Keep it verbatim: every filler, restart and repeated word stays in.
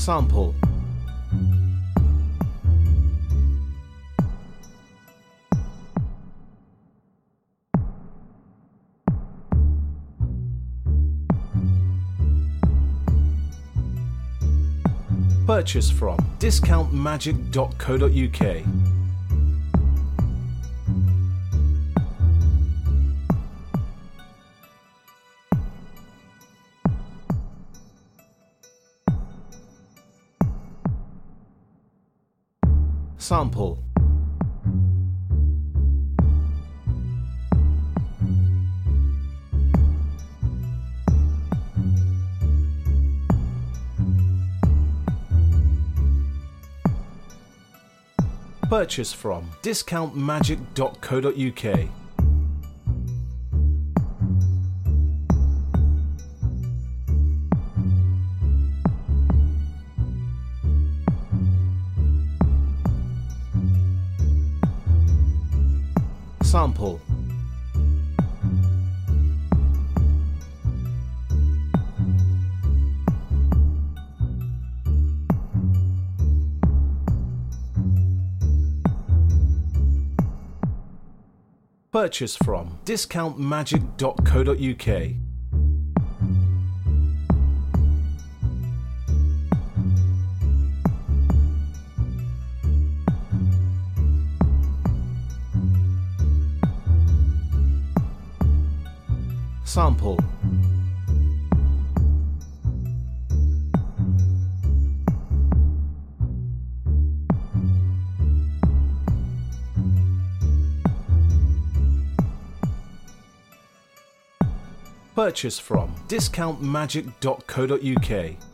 Sample. Purchase from discount magic dot co dot U K. Sample. Purchase from discount magic dot co dot U K. Sample. Purchase from discount magic dot co dot U K. Sample. Purchase from discount magic dot co dot U K.